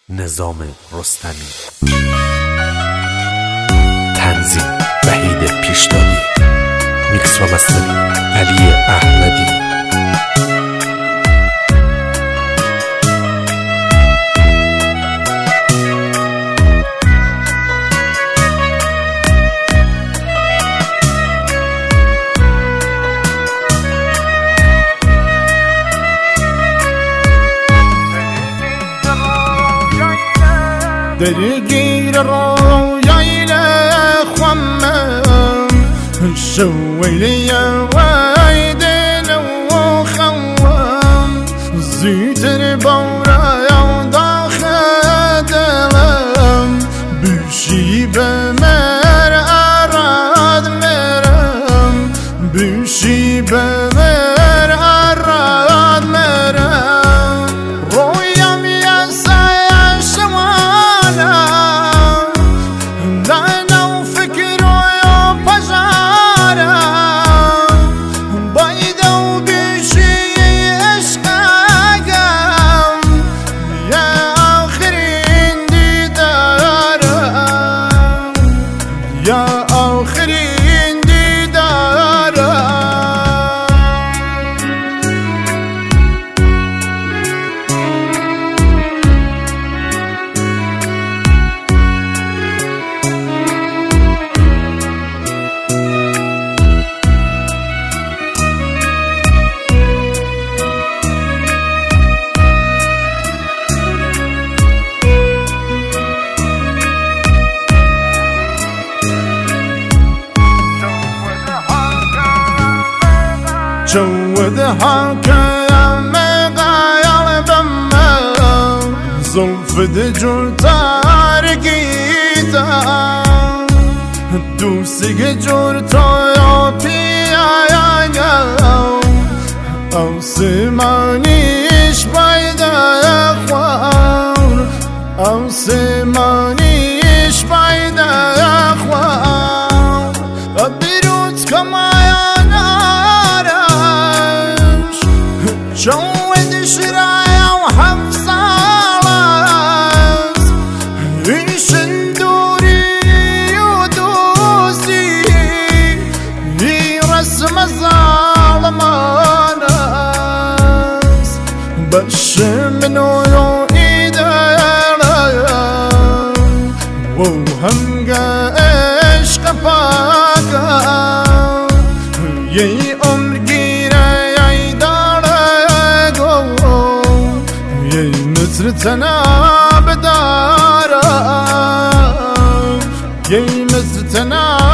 نظام رستمی. تنظیم وحید پیشدادی. میکس و مستری علی احمدی. درگیر رویایل خمم شویلی ویدل و خوام زیتر بورا داخل دلم بشی بمر اراد مرم بشی بمر اراد مرم رویم یسای شما جودها كمغايل بما زلفد جور تارقيتا دوسي جور تويو بيايا او سمانيش بايدا اخوان او سمانيش بايدا اخوان بيروت كما جود شرايا وحفصالات إنشن دوري ودوسي رسم الظالمانات بشمنو يو إيدالا وهمقا عشق فاكا يي عمر مزرتنا بدارا يي مزرتنا